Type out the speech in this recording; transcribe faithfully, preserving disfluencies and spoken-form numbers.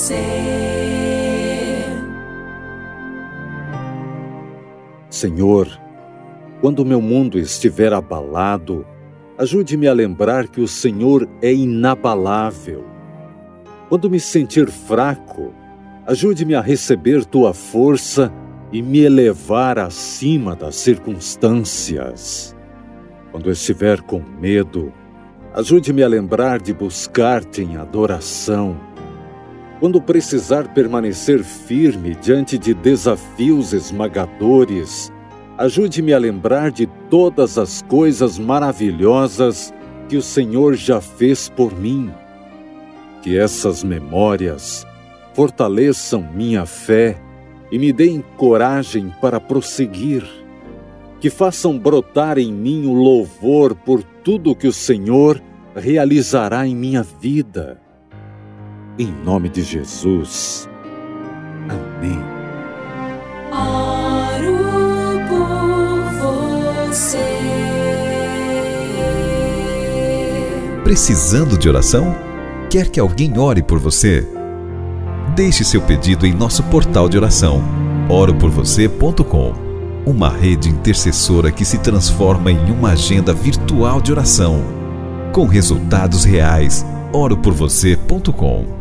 Senhor, quando o meu mundo estiver abalado, ajude-me a lembrar que o Senhor é inabalável. Quando me sentir fraco, ajude-me a receber Tua força e me elevar acima das circunstâncias. Quando estiver com medo, ajude-me a lembrar de buscar-te em adoração. Quando precisar permanecer firme diante de desafios esmagadores, ajude-me a lembrar de todas as coisas maravilhosas que o Senhor já fez por mim. Que essas memórias fortaleçam minha fé e me deem coragem para prosseguir. Que façam brotar em mim o louvor por tudo que o Senhor realizará em minha vida. Em nome de Jesus. Amém. Oro por você. Precisando de oração? Quer que alguém ore por você? Deixe seu pedido em nosso portal de oração, oro por você ponto com. Uma rede intercessora que se transforma em uma agenda virtual de oração, com resultados reais. oro por você ponto com.